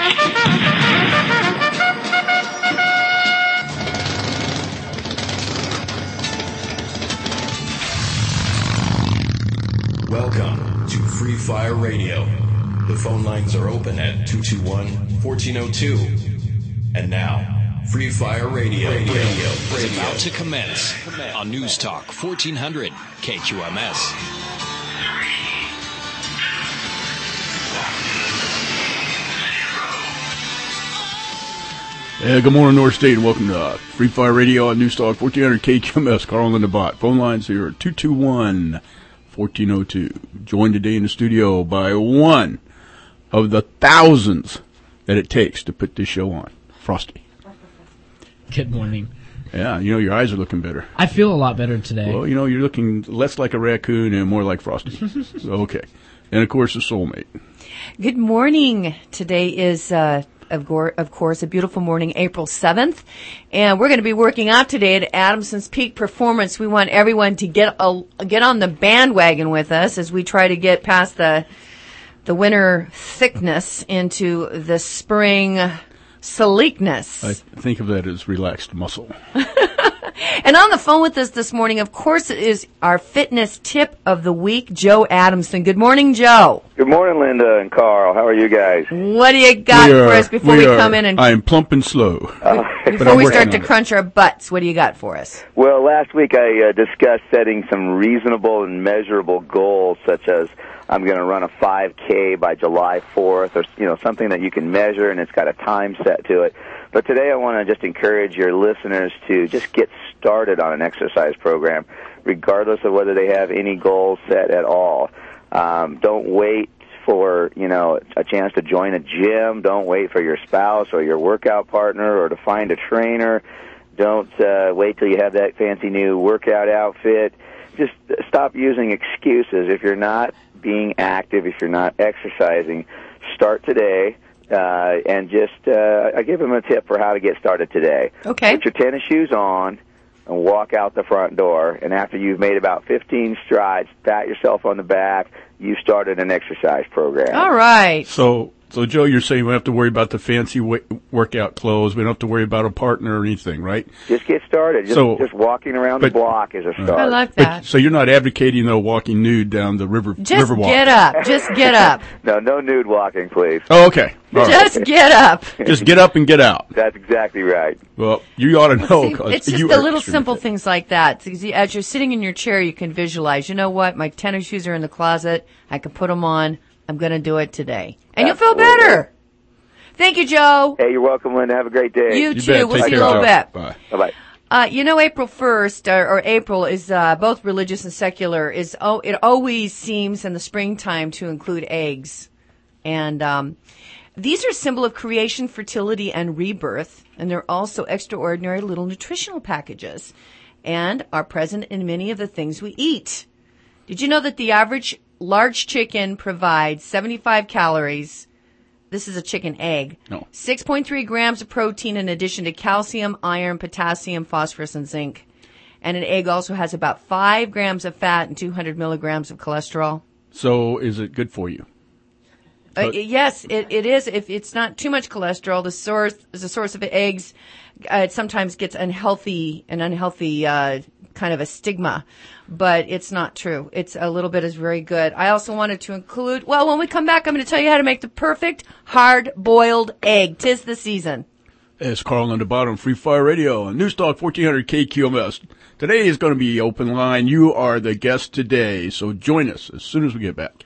Welcome to Free Fire Radio. The phone lines are open at 221-1402. And now, Free Fire Radio is about to commence on News Talk 1400 KQMS. Good morning, North State, and welcome to Free Fire Radio on News Talk 1400 KQMS. Carl and the Bot. Phone lines here at 221-1402. Joined today in the studio by one of the thousands that it takes to put this show on, Frosty. Good morning. Yeah, your eyes are looking better. I feel a lot better today. Well, you're looking less like a raccoon and more like Frosty. So, okay. And, of course, the soulmate. Good morning. Today is, of course, a beautiful morning, April 7th. And we're going to be working out today at Adamson's Peak Performance. We want everyone to get on the bandwagon with us as we try to get past the winter thickness into the spring sleekness. I think of that as relaxed muscle. And on the phone with us this morning, of course, is our fitness tip of the week, Joe Adamson. Good morning, Joe. Good morning, Linda and Carl. How are you guys? What do you got for us before we come in? I am plump and slow. Before we start to crunch our butts, what do you got for us? Well, last week I discussed setting some reasonable and measurable goals, such as I'm going to run a 5K by July 4th, or something that you can measure and it's got a time set to it. But today I want to just encourage your listeners to just get started on an exercise program, regardless of whether they have any goals set at all. Don't wait for, a chance to join a gym. Don't wait for your spouse or your workout partner or to find a trainer. Don't wait till you have that fancy new workout outfit. Just stop using excuses. If you're not being active, if you're not exercising, start today. And just, I give them a tip for how to get started today. Okay. Put your tennis shoes on and walk out the front door. And after you've made about 15 strides, pat yourself on the back. You started an exercise program. All right. So Joe, you're saying we don't have to worry about the fancy workout clothes. We don't have to worry about a partner or anything, right? Just get started. Just walking around the block is a start. I like that. So you're not advocating, walking nude down the river walk? Just get up. Just get up. No nude walking, please. Oh, okay. Just get up. Just get up and get out. That's exactly right. Well, you ought to know. See, it's just the little simple things like that. As you're sitting in your chair, you can visualize, you know what, my tennis shoes are in the closet. I can put them on. I'm going to do it today. And you'll feel better. Thank you, Joe. Hey, you're welcome, Linda. Have a great day. You too. We'll see you in a little bit. Bye. Bye-bye. April 1st, or April, is both religious and secular. It always seems in the springtime to include eggs. And these are a symbol of creation, fertility, and rebirth. And they're also extraordinary little nutritional packages and are present in many of the things we eat. Did you know that the average large chicken provides 75 calories? This is a chicken egg. No. 6.3 grams of protein in addition to calcium, iron, potassium, phosphorus, and zinc. And an egg also has about 5 grams of fat and 200 milligrams of cholesterol. So is it good for you? Yes, it is. If it's not too much cholesterol, the source of eggs, it sometimes gets an unhealthy kind of a stigma, but it's not true. It's a little bit is very good. I also wanted to include, when we come back, I'm going to tell you how to make the perfect hard-boiled egg. 'Tis the season. It's Carl on the bottom, Free Fire Radio on News Talk 1400 KQMS. Today is going to be open line. You are the guest today, so join us as soon as we get back.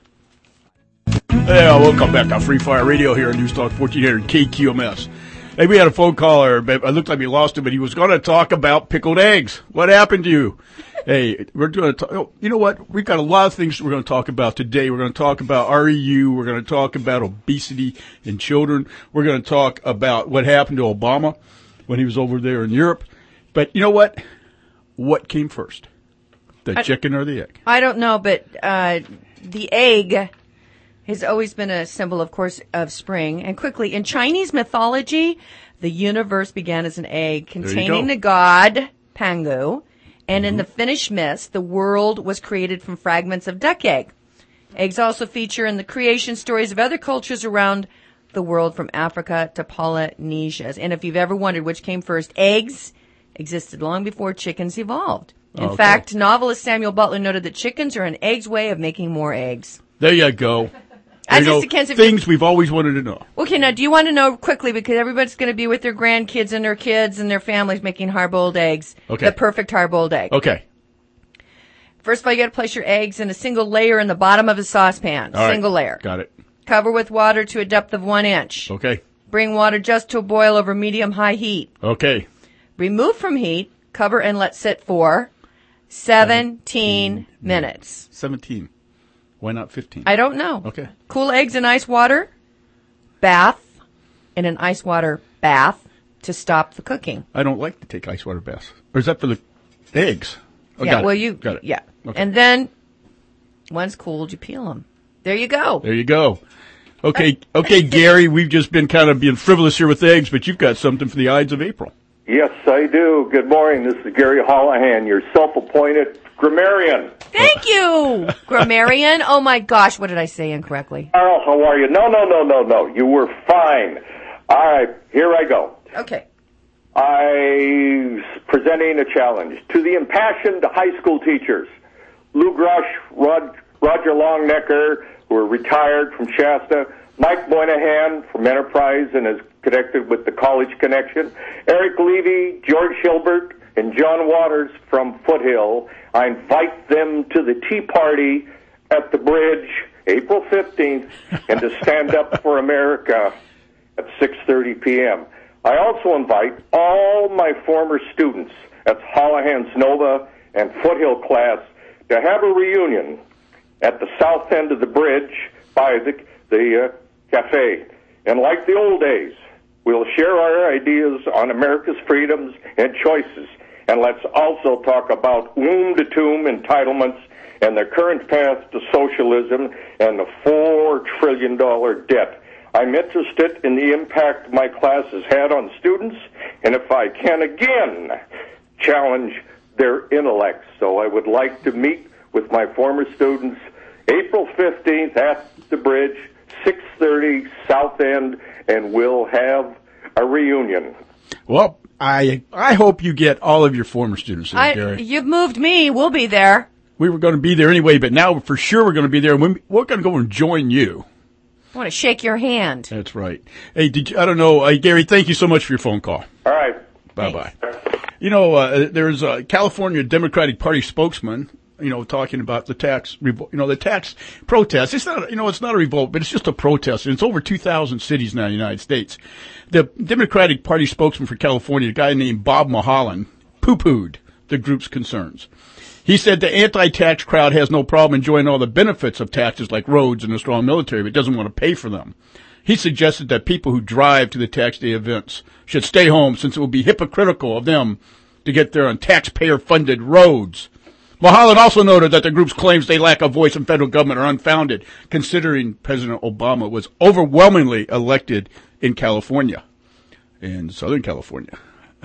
Yeah, welcome back to Free Fire Radio here on News Talk 1400 KQMS. Hey, we had a phone caller, but it looked like we lost him, but he was going to talk about pickled eggs. What happened to you? Hey, we're going to talk, you know what? We've got a lot of things we're going to talk about today. We're going to talk about REU. We're going to talk about obesity in children. We're going to talk about what happened to Obama when he was over there in Europe. But you know what? What came first? The chicken or the egg? I don't know, but the egg has always been a symbol, of course, of spring. And quickly, in Chinese mythology, the universe began as an egg containing the god Pangu. And in the Finnish myths, the world was created from fragments of duck egg. Eggs also feature in the creation stories of other cultures around the world from Africa to Polynesia. And if you've ever wondered which came first, eggs existed long before chickens evolved. In fact, novelist Samuel Butler noted that chickens are an egg's way of making more eggs. There you go. Things we've always wanted to know. Okay, now do you want to know quickly, because everybody's going to be with their grandkids and their kids and their families making hard-boiled eggs. Okay. The perfect hard-boiled egg. Okay. First of all, you got to place your eggs in a single layer in the bottom of a saucepan. All right. Single layer. Got it. Cover with water to a depth of 1 inch. Okay. Bring water just to a boil over medium-high heat. Okay. Remove from heat, cover and let sit for 17 minutes. 17. Why not 15? I don't know. Okay. Cool eggs in ice water. Bath in an ice water bath to stop the cooking. I don't like to take ice water baths. Or is that for the eggs? Oh, Yeah, got it. Got it. Yeah. Okay. And then, once cooled, you peel them. There you go. There you go. Okay, Gary, we've just been kind of being frivolous here with eggs, but you've got something for the Ides of April. Yes, I do. Good morning. This is Gary Hollahan, your self-appointed grammarian. Thank you, grammarian. Oh my gosh, what did I say incorrectly? Carl, how are you? No. You were fine. All right, here I go. Okay. I'm presenting a challenge to the impassioned high school teachers, Lou Grush, Roger Longnecker, who are retired from Shasta, Mike Moynihan from Enterprise and is connected with the College Connection, Eric Levy, George Hilbert, and John Waters from Foothill. I invite them to the Tea Party at the Bridge, April 15th, and to stand up for America at 6:30 p.m. I also invite all my former students at Hollahan's Nova and Foothill class to have a reunion at the south end of the bridge by the cafe. And like the old days, we'll share our ideas on America's freedoms and choices. And let's also talk about womb-to-tomb entitlements and the current path to socialism and the $4 trillion debt. I'm interested in the impact my class has had on students, and if I can again challenge their intellects. So I would like to meet with my former students April 15th at the Bridge, 6:30 South End, and we'll have a reunion. Well, I hope you get all of your former students there, Gary. You've moved me. We'll be there. We were going to be there anyway, but now for sure we're going to be there, and we're going to go and join you. I want to shake your hand. That's right. Hey, I don't know, Gary, thank you so much for your phone call. All right. Bye-bye. You know, there's a California Democratic Party spokesman, talking about the tax protest. It's not, it's not a revolt, but it's just a protest. And it's over 2,000 cities now in the United States. The Democratic Party spokesman for California, a guy named Bob Mulholland, poo-pooed the group's concerns. He said the anti-tax crowd has no problem enjoying all the benefits of taxes like roads and a strong military, but doesn't want to pay for them. He suggested that people who drive to the tax day events should stay home since it would be hypocritical of them to get there on taxpayer-funded roads. Mulholland also noted that the group's claims they lack a voice in federal government are unfounded, considering President Obama was overwhelmingly elected in California, in Southern California.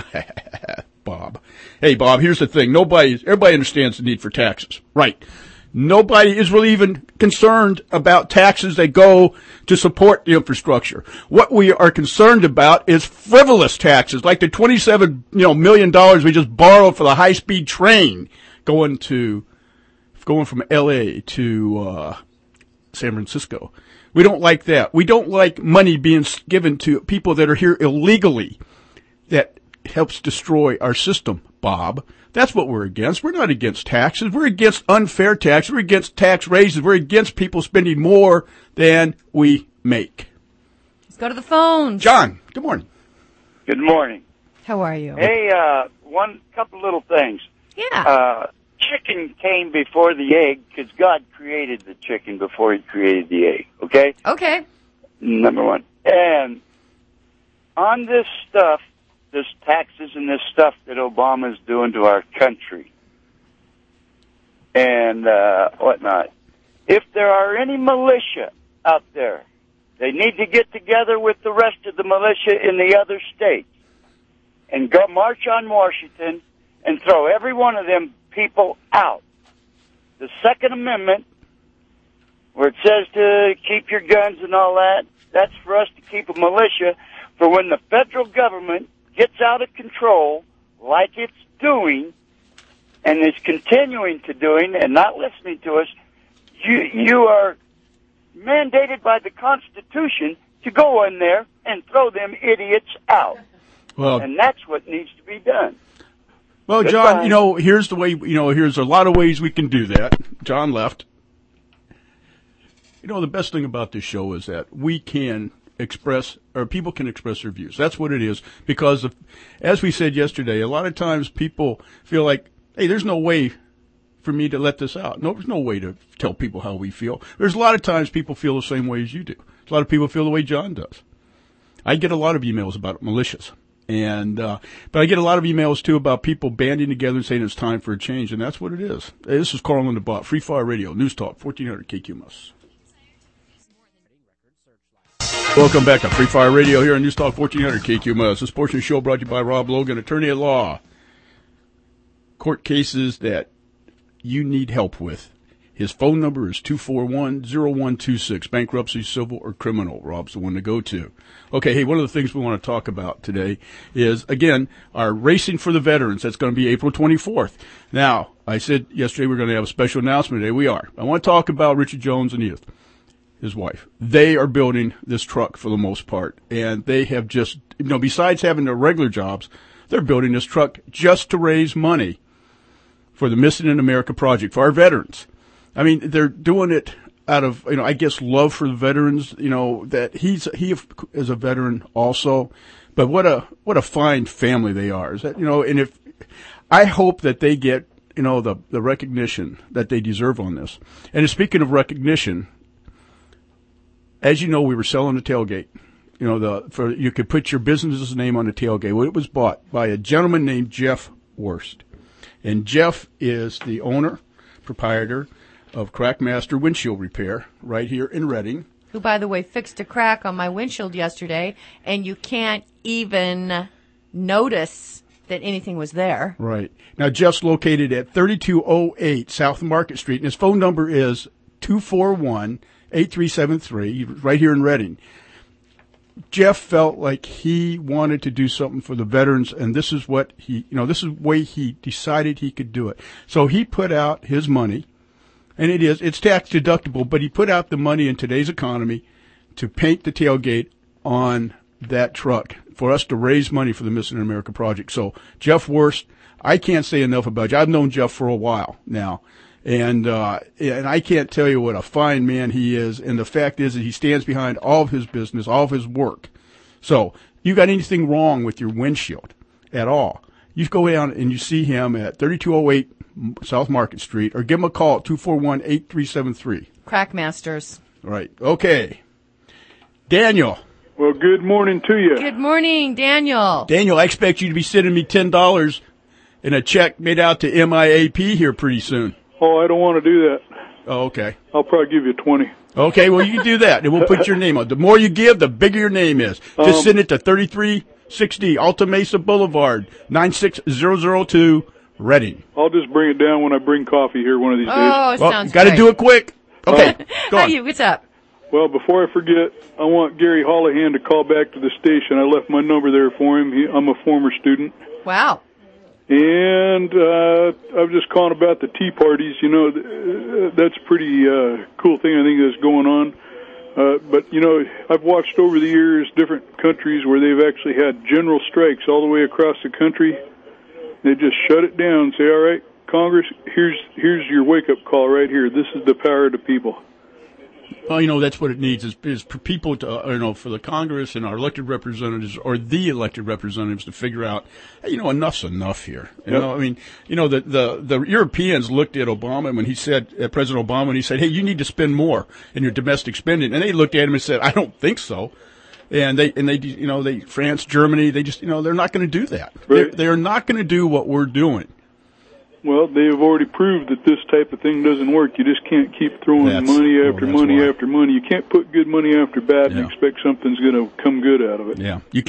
Bob. Hey, Bob, here's the thing. Everybody understands the need for taxes. Right. Nobody is really even concerned about taxes that go to support the infrastructure. What we are concerned about is frivolous taxes, like the $27 million we just borrowed for the high-speed train going from L.A. to San Francisco. We don't like that. We don't like money being given to people that are here illegally. That helps destroy our system, Bob. That's what we're against. We're not against taxes. We're against unfair taxes. We're against tax raises. We're against people spending more than we make. Let's go to the phones. John, good morning. Good morning. How are you? Hey, couple little things. Yeah. Chicken came before the egg because God created the chicken before he created the egg, okay? Okay. Number one. And on this stuff, this taxes and this stuff that Obama's doing to our country and whatnot, if there are any militia out there, they need to get together with the rest of the militia in the other states and go march on Washington and throw every one of them people out. The Second Amendment where it says to keep your guns and all that. That's for us to keep a militia for when the federal government gets out of control, like it's doing, and is continuing to doing, and not listening to us. You are mandated by the Constitution to go in there and throw them idiots out. Well, and that's what needs to be done. Well, Goodbye. John, here's the way, here's a lot of ways we can do that. John left. The best thing about this show is that we can express, or people can express their views. That's what it is. Because, as we said yesterday, a lot of times people feel like, hey, there's no way for me to let this out. No, there's no way to tell people how we feel. There's a lot of times people feel the same way as you do. A lot of people feel the way John does. I get a lot of emails about militias. But I get a lot of emails, too, about people banding together and saying it's time for a change, and that's what it is. Hey, this is Carl on the Bot, Free Fire Radio, News Talk, 1400 KQMS. Welcome back to Free Fire Radio here on News Talk 1400 KQMS. This portion of the show brought to you by Rob Logan, attorney at law. Court cases that you need help with. His phone number is 241-0126, bankruptcy, civil, or criminal. Rob's the one to go to. Okay, hey, one of the things we want to talk about today is, again, our Racing for the Veterans. That's going to be April 24th. Now, I said yesterday we're going to have a special announcement. Today we are. I want to talk about Richard Jones and Edith, his wife. They are building this truck for the most part, and they have just, besides having their regular jobs, they're building this truck just to raise money for the Missing in America project, for our veterans. I mean, they're doing it out of, I guess, love for the veterans, that he is a veteran also. But what a fine family they are. Is that, and if, I hope that they get, the recognition that they deserve on this. And speaking of recognition, as you know, we were selling the tailgate. You could put your business's name on the tailgate. Well, it was bought by a gentleman named Jeff Worst. And Jeff is the owner, proprietor of Crackmaster Windshield Repair right here in Reading. Who, by the way, fixed a crack on my windshield yesterday, and you can't even notice that anything was there. Right. Now, Jeff's located at 3208 South Market Street, and his phone number is 241-8373, right here in Reading. Jeff felt like he wanted to do something for the veterans, and this is what this is the way he decided he could do it. So he put out his money, and it's tax deductible, but he put out the money in today's economy to paint the tailgate on that truck for us to raise money for the Missing in America project. So Jeff Worst, I can't say enough about you. I've known Jeff for a while now. And I can't tell you what a fine man he is. And the fact is that he stands behind all of his business, all of his work. So you got anything wrong with your windshield at all, you go down and you see him at 3208 South Market Street, or give him a call at 241-8373. Crackmasters. Right. Okay. Daniel. Well, good morning to you. Good morning, Daniel. Daniel, I expect you to be sending me $10 in a check made out to MIAP here pretty soon. Oh, I don't want to do that. Oh, okay. I'll probably give you 20. Okay, well, you can do that, and we'll put your name on. The more you give, the bigger your name is. Just send it to 3360 Alta Mesa Boulevard, 96002, Reading. I'll just bring it down when I bring coffee here one of these days. Oh, sounds got to great. do it quick. Okay, go on. Hey, what's up? Well, before I forget, I want Gary Holohan to call back to the station. I left my number there for him. I'm a former student. Wow. And I was just calling about the tea parties. That's a pretty cool thing I think that's going on. But, I've watched over the years different countries where they've actually had general strikes all the way across the country. They just shut it down and say, all right, Congress, here's your wake-up call right here. This is the power of the people. Well, that's what it needs is for people to, for the Congress and our elected representatives or the elected representatives to figure out, hey, enough's enough here. The Europeans looked at Obama when he said, President Obama, when he said, hey, you need to spend more in your domestic spending. And they looked at him and said, I don't think so. And they France, Germany, they just, they're not going to do that. Right. They're not going to do what we're doing. Well, they have already proved that this type of thing doesn't work. You just can't keep throwing money after money after money. You can't put good money after bad and expect something's going to come good out of it. Yeah, you can't.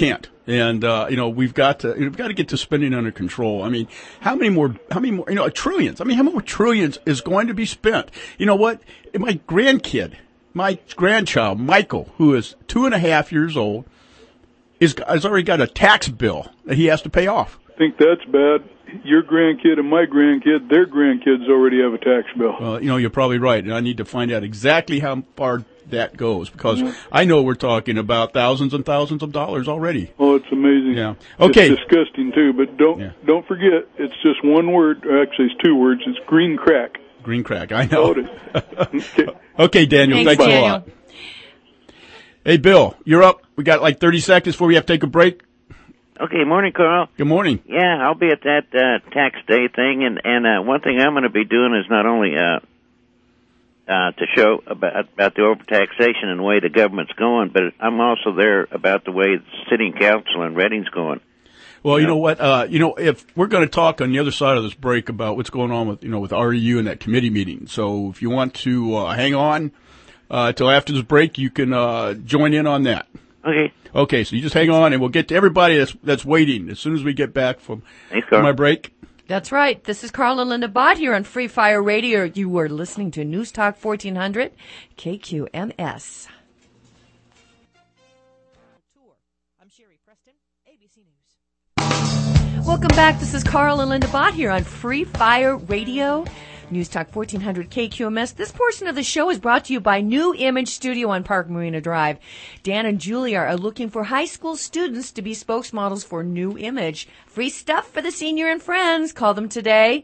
And, we've got to get the spending under control. I mean, how many more, trillions. I mean, how many more trillions is going to be spent? You know what? My grandchild, Michael, who is 2.5 years old, has already got a tax bill that he has to pay off. I think that's bad. Your grandkid and my grandkid, their grandkids already have a tax bill. Well, you're probably right, and I need to find out exactly how far that goes, because I know we're talking about thousands and thousands of dollars already. Oh, it's amazing. Yeah. Okay. It's disgusting too, but don't forget, it's just one word. Or actually, it's two words. It's green crack. Green crack. I know. Okay. Okay, Daniel. Thanks a lot. Hey, Bill, you're up. We got like 30 seconds before we have to take a break. Okay, morning, Carl. Good morning. Yeah, I'll be at that tax day thing, and one thing I'm going to be doing is not only to show about the overtaxation and the way the government's going, but I'm also there about the way the city council in Reading's going. Well, you know what? If we're going to talk on the other side of this break about what's going on with REU and that committee meeting, so if you want to hang on till after this break, you can join in on that. Okay. Okay, so you just hang on, and we'll get to everybody that's waiting as soon as we get back from my break. That's right. This is Carl and Linda Bott here on Free Fire Radio. You were listening to News Talk 1400 KQMS. I'm Sherry Preston, ABC News. Welcome back. This is Carl and Linda Bott here on Free Fire Radio. News Talk 1400 KQMS. This portion of the show is brought to you by New Image Studio on Park Marina Drive. Dan and Julia are looking for high school students to be spokesmodels for New Image. Free stuff for the senior and friends. Call them today,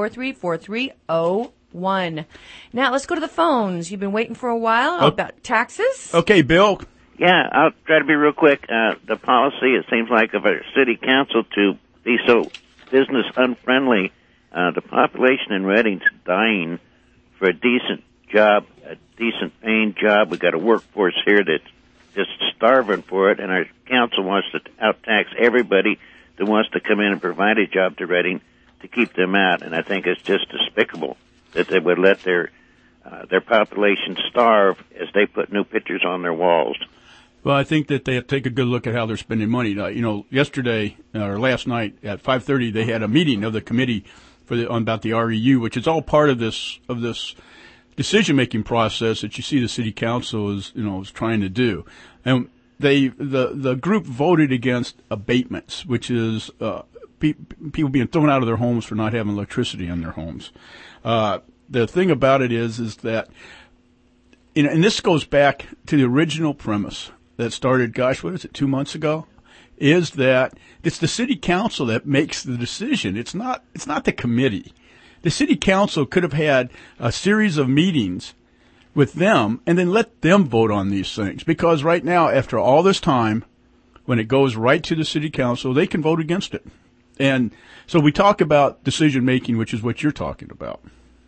243-4301. Now, let's go to the phones. You've been waiting for a while about taxes. Okay, Bill. Yeah, I'll try to be real quick. The policy, it seems like, of our city council to be so business unfriendly. The population in Reading's dying for a decent job, a decent paying job. We've got a workforce here that's just starving for it, and our council wants to out-tax everybody that wants to come in and provide a job to Reading to keep them out. And I think it's just despicable that they would let their population starve as they put new pictures on their walls. Well, I think that they have to take a good look at how they're spending money. Yesterday or last night at 5:30, they had a meeting of the committee about the REU, which is all part of this decision-making process that you see the city council is trying to do. And the group voted against abatements, which is people being thrown out of their homes for not having electricity in their homes. The thing about it is that, and this goes back to the original premise that started, 2 months ago? Is that it's the city council that makes the decision. It's not the committee. The city council could have had a series of meetings with them and then let them vote on these things. Because right now, after all this time, when it goes right to the city council, they can vote against it. And so we talk about decision making, which is what you're talking about.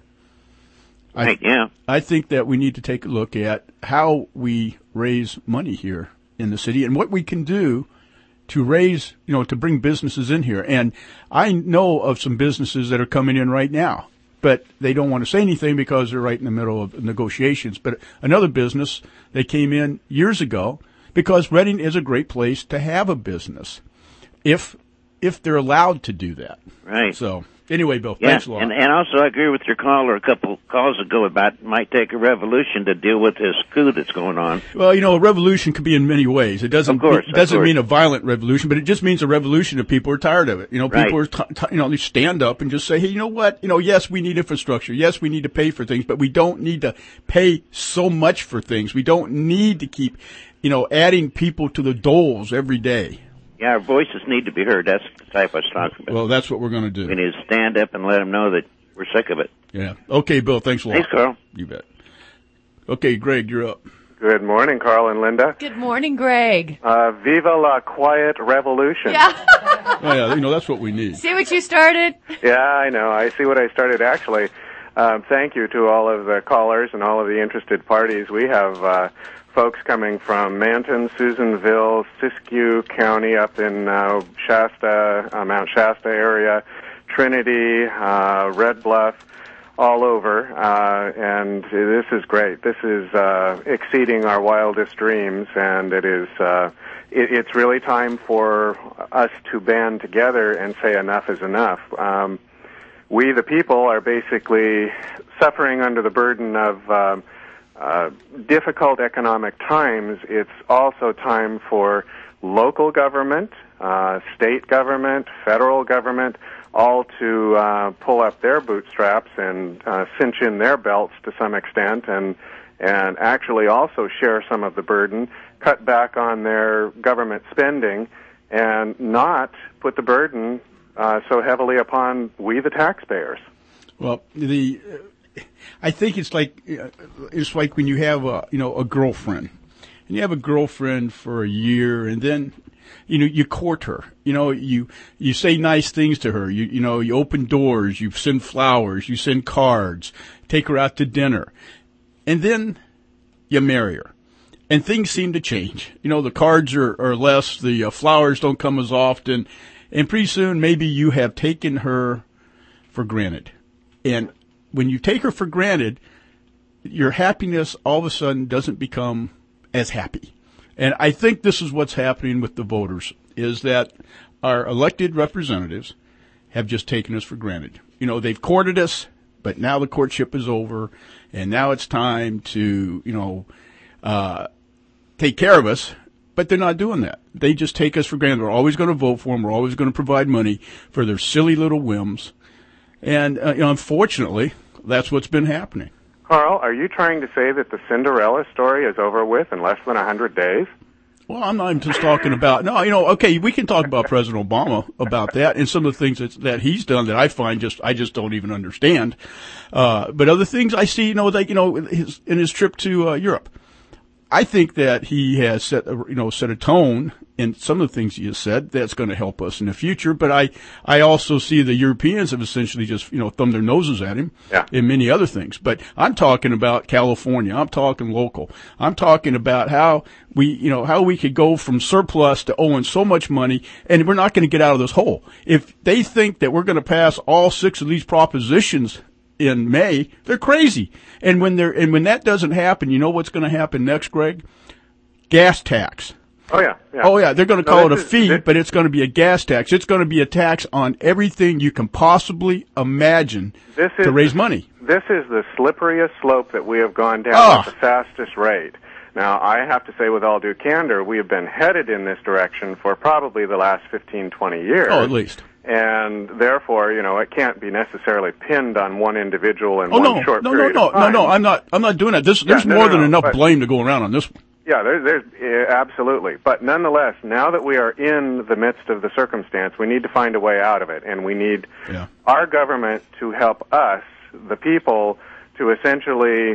Right, yeah. I think that we need to take a look at how we raise money here in the city and what we can do to raise, to bring businesses in here. And I know of some businesses that are coming in right now, but they don't want to say anything because they're right in the middle of negotiations. But another business, they came in years ago because Reading is a great place to have a business if they're allowed to do that. Right. So anyway, Bill, thanks a lot. And also I agree with your caller a couple calls ago about it might take a revolution to deal with this coup that's going on. Well, a revolution could be in many ways. It doesn't mean a violent revolution, but it just means a revolution if people are tired of it. People are, they stand up and just say, hey, you know what? Yes, we need infrastructure. Yes, we need to pay for things, but we don't need to pay so much for things. We don't need to keep, adding people to the doles every day. Yeah, our voices need to be heard. That's the type I was talking about. Well, that's what we're going to do. We need to stand up and let them know that we're sick of it. Yeah. Okay, Bill, thanks a lot. Thanks, Carl. You bet. Okay, Greg, you're up. Good morning, Carl and Linda. Good morning, Greg. Viva la quiet revolution. Yeah. Oh, yeah, that's what we need. See what you started? Yeah, I know. I see what I started, actually. Thank you to all of the callers and all of the interested parties. We have folks coming from Manton, Susanville, Siskiyou County up in Shasta, Mount Shasta area, Trinity, Red Bluff, all over, and this is great. This is exceeding our wildest dreams, and it is. It's really time for us to band together and say enough is enough. We, the people, are basically suffering under the burden of difficult economic times. It's also time for local government, state government, federal government, all to pull up their bootstraps and cinch in their belts to some extent, and actually also share some of the burden, cut back on their government spending, and not put the burden so heavily upon we, the taxpayers. Well, I think it's like when you have a girlfriend, and you have a girlfriend for a year, and then you court her. You say nice things to her. You open doors. You send flowers. You send cards. Take her out to dinner, and then you marry her. And things seem to change. The cards are less. The flowers don't come as often, and pretty soon maybe you have taken her for granted. And when you take her for granted, your happiness all of a sudden doesn't become as happy. And I think this is what's happening with the voters, is that our elected representatives have just taken us for granted. They've courted us, but now the courtship is over, and now it's time to, take care of us, but they're not doing that. They just take us for granted. We're always going to vote for them. We're always going to provide money for their silly little whims. And, unfortunately, that's what's been happening. Carl, are you trying to say that the Cinderella story is over with in less than 100 days? Well, I'm not even just talking about, okay, we can talk about President Obama about that and some of the things that he's done that I find I just don't even understand. But other things I see, in his trip to Europe. I think that he has set a tone in some of the things he has said that's going to help us in the future. But I also see the Europeans have essentially just, thumbed their noses at him in many other things. But I'm talking about California. I'm talking local. I'm talking about how we could go from surplus to owing so much money, and we're not going to get out of this hole. If they think that we're going to pass all 6 of these propositions in May, they're crazy. And when that doesn't happen, you know what's going to happen next, Greg? Gas tax. Oh yeah. Oh yeah. They're going to call it a fee, but it's going to be a gas tax. It's going to be a tax on everything you can possibly imagine to raise money. This is the slipperiest slope that we have gone down at the fastest rate. Now, I have to say with all due candor, we have been headed in this direction for probably the last 15, 20 years. Oh, at least. And therefore, it can't be necessarily pinned on one individual in one short period of time. No, I'm not doing that. There's more than enough blame to go around on this one. Yeah, there's absolutely. But nonetheless, now that we are in the midst of the circumstance, we need to find a way out of it, and we need our government to help us, the people, to essentially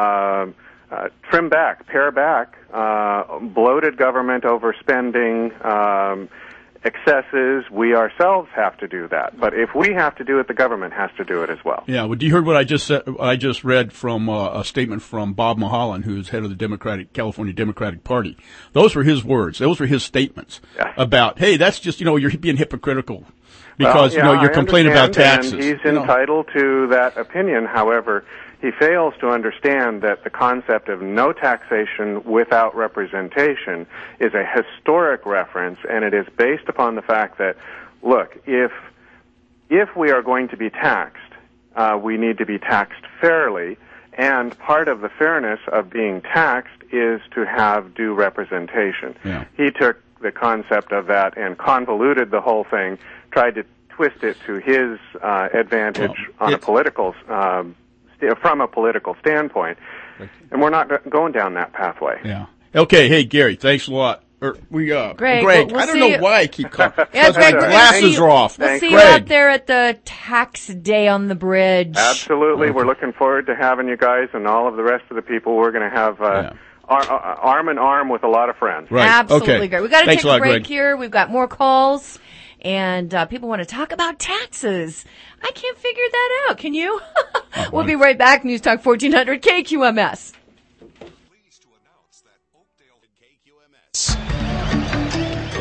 trim back, pare back bloated government overspending, excesses. We ourselves have to do that. But if we have to do it, the government has to do it as well. Yeah, well, you heard what I just said? I just read from a statement from Bob Mulholland, who's head of the California Democratic Party. Those were his words. Those were his statements about, hey, that's just, you're being hypocritical because, you're complaining about taxes. And he's entitled to that opinion. However, he fails to understand that the concept of no taxation without representation is a historic reference, and it is based upon the fact that, look, if we are going to be taxed, we need to be taxed fairly, and part of the fairness of being taxed is to have due representation. Yeah. He took the concept of that and convoluted the whole thing, tried to twist it to his advantage on a political from a political standpoint, and we're not going down that pathway. Yeah. Okay. Hey, Gary, thanks a lot. Greg, we'll I don't know why I keep calling. Yeah, Greg, my glasses are off. We'll see you out there at the tax day on the bridge. Absolutely. We're looking forward to having you guys and all of the rest of the people. We're going to have arm in arm with a lot of friends. Right. Absolutely, Greg. We've got to take a break Greg. here. We've got more calls. And people want to talk about taxes. I can't figure that out. Can you? We'll be right back. News Talk 1400 KQMS.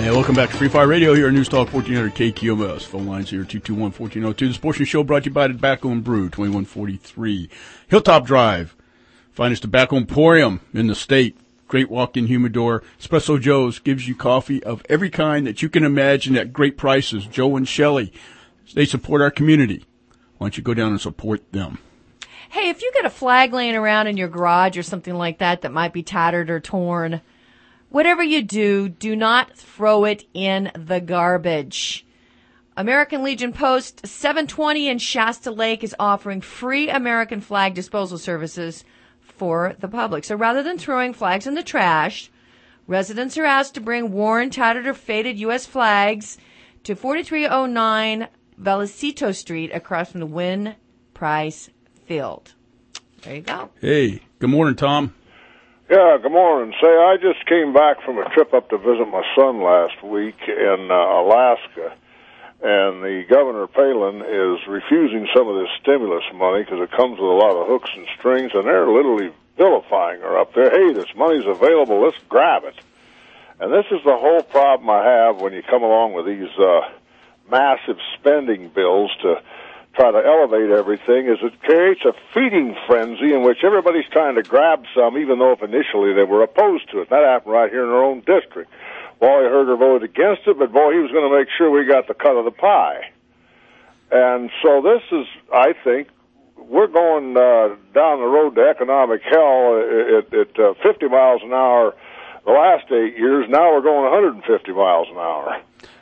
And welcome back to Free Fire Radio here on News Talk 1400 KQMS. Phone lines here 221-1402. This portion of the show brought to you by Tobacco and Brew, 2143 Hilltop Drive. Finest tobacco emporium in the state. Great walk-in humidor. Espresso Joe's gives you coffee of every kind that you can imagine at great prices. Joe and Shelley, they support our community. Why don't you go down and support them? Hey, if you get a flag laying around in your garage or something like that that might be tattered or torn, whatever you do, do not throw it in the garbage. American Legion Post 720 in Shasta Lake is offering free American flag disposal services for the public. So rather than throwing flags in the trash, residents are asked to bring worn, tattered, or faded U.S. flags to 4309 Vallecito Street across from the Wynn Price Field. There you go. Hey, good morning, Tom. Yeah, good morning. Say, I just came back from a trip up to visit my son last week in Alaska, and the Governor Palin is refusing some of this stimulus money because it comes with a lot of hooks and strings, and they're literally vilifying her up there. Hey, this money's available, let's grab it. And this is the whole problem I have when you come along with these massive spending bills to try to elevate everything, is it creates a feeding frenzy in which everybody's trying to grab some, even though if initially they were opposed to it. That happened right here in our own district. Wally Herger voted against it, but boy, he was going to make sure we got the cut of the pie. And so this is, I think, we're going down the road to economic hell at 50 miles an hour the last 8 years. Now we're going 150 miles an hour.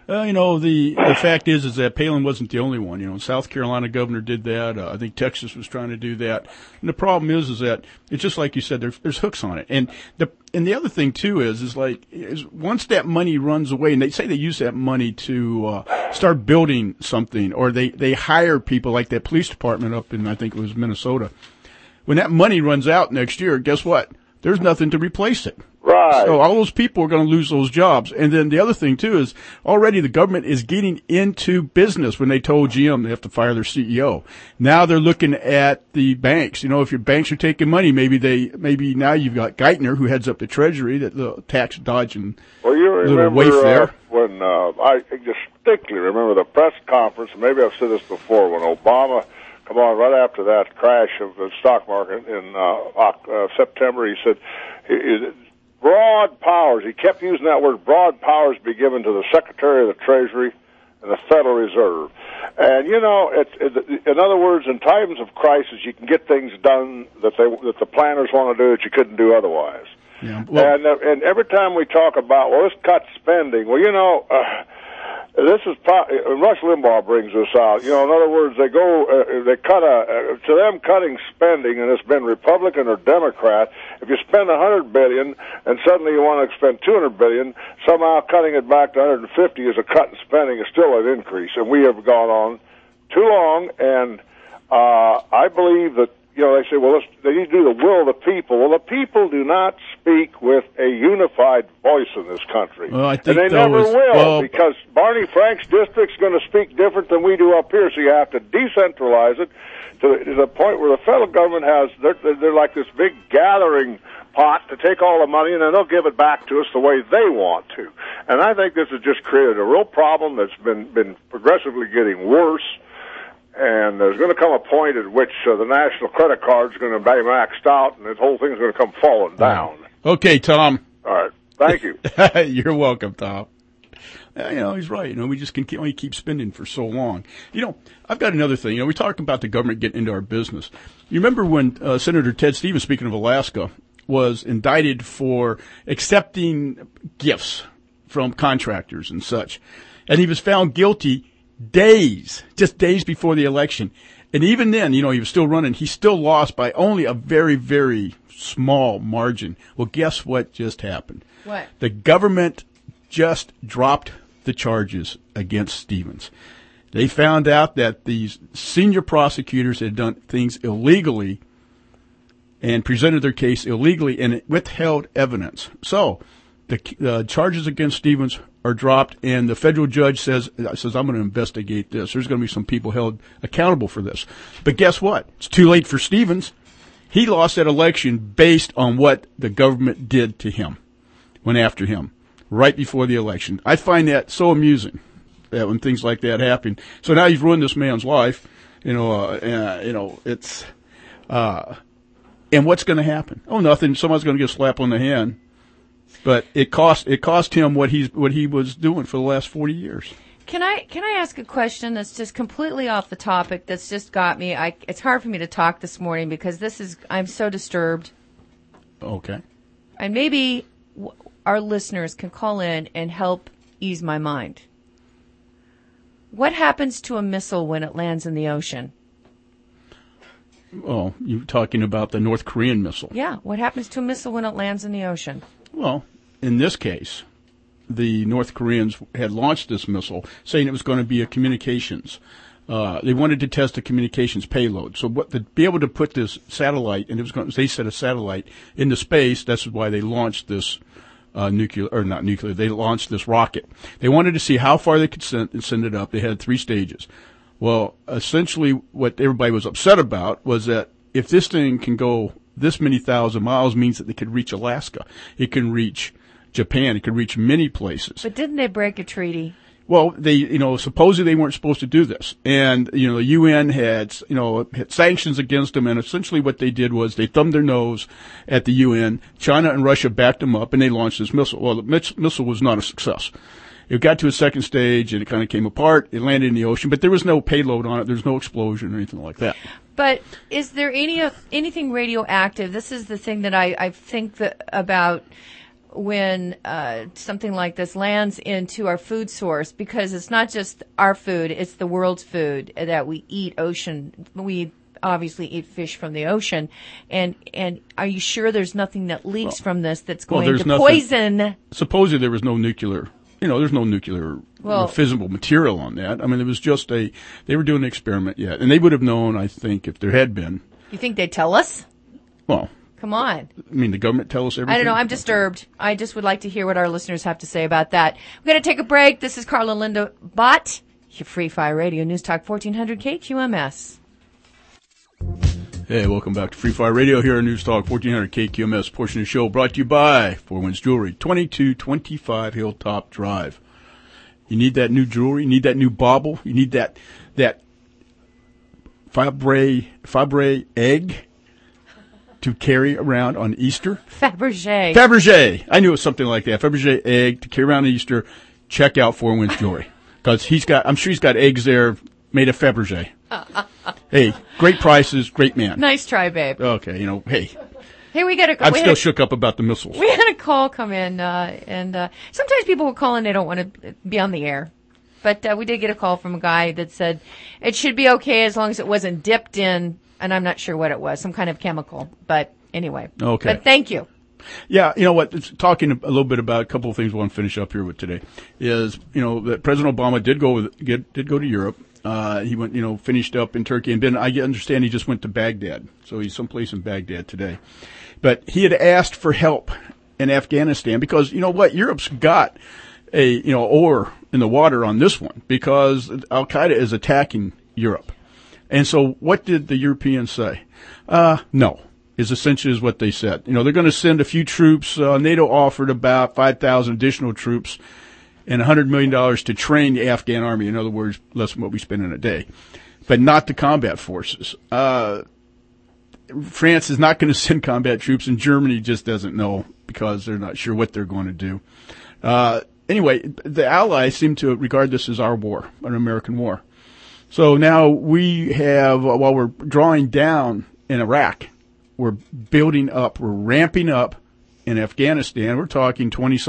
The fact is that Palin wasn't the only one. South Carolina governor did that. I think Texas was trying to do that. And the problem is that it's just like you said, there's hooks on it. And the other thing too is once that money runs away, and they say they use that money to start building something, or they hire people like that police department up in, I think it was Minnesota. When that money runs out next year, guess what? There's nothing to replace it. Right. So all those people are going to lose those jobs. And then the other thing, too, is already the government is getting into business when they told GM they have to fire their CEO. Now they're looking at the banks. If your banks are taking money, maybe now you've got Geithner, who heads up the Treasury, that the tax dodging little waif there. When I distinctly remember the press conference, maybe I've said this before, when Obama come on right after that crash of the stock market in September, he said, broad powers, he kept using that word, broad powers be given to the Secretary of the Treasury and the Federal Reserve. And, in other words, in times of crisis, you can get things done that the planners want to do that you couldn't do otherwise. Yeah, well, and every time we talk about, let's cut spending, this is Rush Limbaugh brings this out. In other words, they cut to them cutting spending, and it's been Republican or Democrat. If you spend $100 billion and suddenly you want to spend $200 billion, somehow cutting it back to $150 is a cut in spending is still an increase, and we have gone on too long. And I believe that they say, they need to do the will of the people. Well, the people do not speak with a unified voice in this country. Well, I think and they never will, because Barney Frank's district's going to speak different than we do up here, so you have to decentralize it to the point where the federal government they're like this big gathering pot to take all the money, and then they'll give it back to us the way they want to. And I think this has just created a real problem that's been progressively getting worse. And there's going to come a point at which the national credit card's going to be maxed out, and this whole thing's going to come falling down. Okay, Tom. All right. Thank you. You're welcome, Tom. He's right. We just can only keep spending for so long. I've got another thing. We talked about the government getting into our business. You remember when Senator Ted Stevens, speaking of Alaska, was indicted for accepting gifts from contractors and such, and he was found guilty just days before the election. And even then, he was still running. He still lost by only a very, very small margin. Well, guess what just happened? What? The government just dropped the charges against Stevens. They found out that these senior prosecutors had done things illegally and presented their case illegally and withheld evidence. So the charges against Stevens are dropped, and the federal judge says, I'm going to investigate this. There's going to be some people held accountable for this. But guess what? It's too late for Stevens. He lost that election based on what the government did to him, went after him. right before the election. I find that so amusing that when things like that happen. So now you've ruined this man's life. It's and what's going to happen? Oh, nothing. Someone's going to get a slap on the hand. But it cost him what he was doing for the last 40 years. Can I ask a question that's just completely off the topic? That's just got me. It's hard for me to talk this morning because I'm so disturbed. Okay. And maybe our listeners can call in and help ease my mind. What happens to a missile when it lands in the ocean? Oh, you're talking about the North Korean missile. Yeah. What happens to a missile when it lands in the ocean? Well, in this case, the North Koreans had launched this missile saying it was going to be a communications. They wanted to test a communications payload. So to be able to put this satellite, and they said a satellite, into space, that's why they launched this they launched this rocket. They wanted to see how far they could send it up. They had 3 stages. Well, essentially what everybody was upset about was that if this thing can go this many thousand miles, means that it could reach Alaska. It can reach Japan. It could reach many places. But didn't they break a treaty? Well, supposedly they weren't supposed to do this. And, the UN had sanctions against them. And essentially what they did was they thumbed their nose at the UN. China and Russia backed them up and they launched this missile. Well, the missile was not a success. It got to a second stage and it kind of came apart. It landed in the ocean, but there was no payload on it. There's no explosion or anything like that. But is there anything radioactive? This is the thing that I think about when something like this lands into our food source, because it's not just our food, it's the world's food that we eat. We obviously eat fish from the ocean. And are you sure there's nothing that leaks from this that's going to poison? Supposedly there was no nuclear. There's no nuclear fissile material on that. I mean, it was just they were doing an experiment yet. And they would have known, I think, if there had been. You think they'd tell us? Well. Come on. I mean, the government tell us everything? I don't know. I'm disturbed. I just would like to hear what our listeners have to say about that. We're going to take a break. This is Carla Linda Bott, your Free Fire Radio News Talk 1400 KQMS. Hey, welcome back to Free Fire Radio here on News Talk 1400 KQMS. Portion of the show brought to you by Four Winds Jewelry, 2225 Hilltop Drive. You need that new jewelry. You need that new bauble. You need that Fabergé egg to carry around on Easter. Fabergé. I knew it was something like that. Fabergé egg to carry around on Easter. Check out Four Winds Jewelry. Because I'm sure he's got eggs there made of Fabergé. Hey, great prices, great man. Nice try, babe. Okay, hey. Hey, we got a. I'm still shook up about the missiles. We had a call come in, and sometimes people will call in, they don't want to be on the air. But we did get a call from a guy that said it should be okay as long as it wasn't dipped in, and I'm not sure what it was, some kind of chemical. But anyway. Okay. But thank you. Yeah, you know what? Talking a little bit about a couple of things we want to finish up here with today is, that President Obama did go to Europe. He went, finished up in Turkey, and then I understand he just went to Baghdad. So he's someplace in Baghdad today. But he had asked for help in Afghanistan because, Europe's got a, oar in the water on this one because Al-Qaeda is attacking Europe. And so what did the Europeans say? No. Is essentially what they said. They're going to send a few troops. NATO offered about 5,000 additional troops and $100 million to train the Afghan army. In other words, less than what we spend in a day, but not the combat forces. France is not going to send combat troops, and Germany just doesn't know because they're not sure what they're going to do. Anyway, the Allies seem to regard this as our war, an American war. So now we have, while we're drawing down in Iraq, we're building up, we're ramping up in Afghanistan. We're talking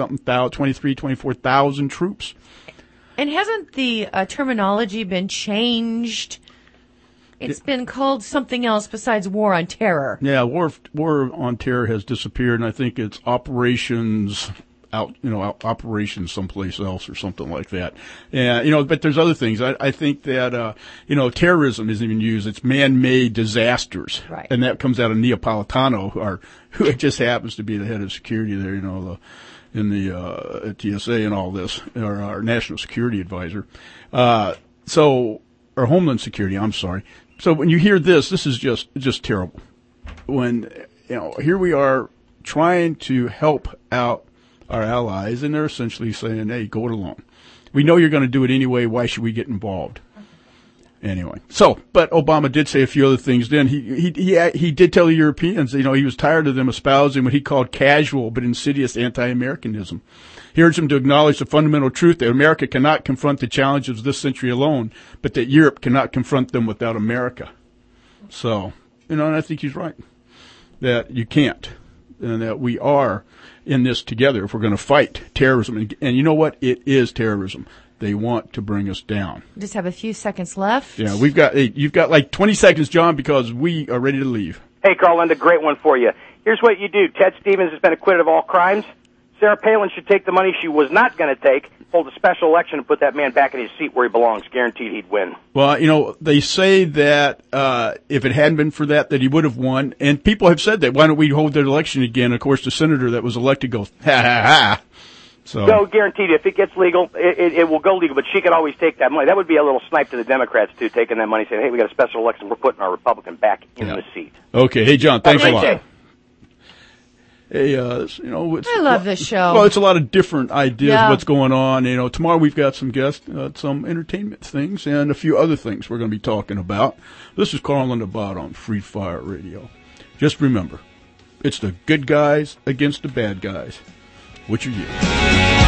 24,000 troops. And hasn't the terminology been changed? It's been called something else besides war on terror. Yeah, war on terror has disappeared, and I think it's operations someplace else or something like that. And, but there's other things. I think that, terrorism isn't even used. It's man-made disasters. Right. And that comes out of Neapolitano, who just happens to be the head of security there, in the TSA and all this, or our national security advisor. Or Homeland Security, I'm sorry. So when you hear this is just terrible. When, here we are trying to help out our allies, and they're essentially saying, hey, go it alone. We know you're going to do it anyway. Why should we get involved? Anyway, but Obama did say a few other things then. He did tell the Europeans, he was tired of them espousing what he called casual but insidious anti-Americanism. He urged them to acknowledge the fundamental truth that America cannot confront the challenges of this century alone, but that Europe cannot confront them without America. So, and I think he's right, that you can't, and that we are in this together if we're going to fight terrorism. And you know what? It is terrorism. They want to bring us down. Just have a few seconds left. Yeah, you've got like 20 seconds, John, because we are ready to leave. Hey, Carl, and a great one for you. Here's what you do. Ted Stevens has been acquitted of all crimes. Sarah Palin should take the money she was not going to take, hold a special election, and put that man back in his seat where he belongs. Guaranteed he'd win. Well, they say that if it hadn't been for that he would have won. And people have said that. Why don't we hold that election again? Of course, the senator that was elected goes, ha, ha, ha. So guaranteed, if it gets legal, it will go legal. But she could always take that money. That would be a little snipe to the Democrats, too, taking that money, saying, hey, we got a special election. We're putting our Republican back in the seat. Okay. Hey, John, thanks a lot. Day. Hey, I love this show. Well, it's a lot of different ideas of what's going on. Tomorrow we've got some guests, some entertainment things, and a few other things we're going to be talking about. This is Carl on the Bot on Free Fire Radio. Just remember, it's the good guys against the bad guys. Which are you?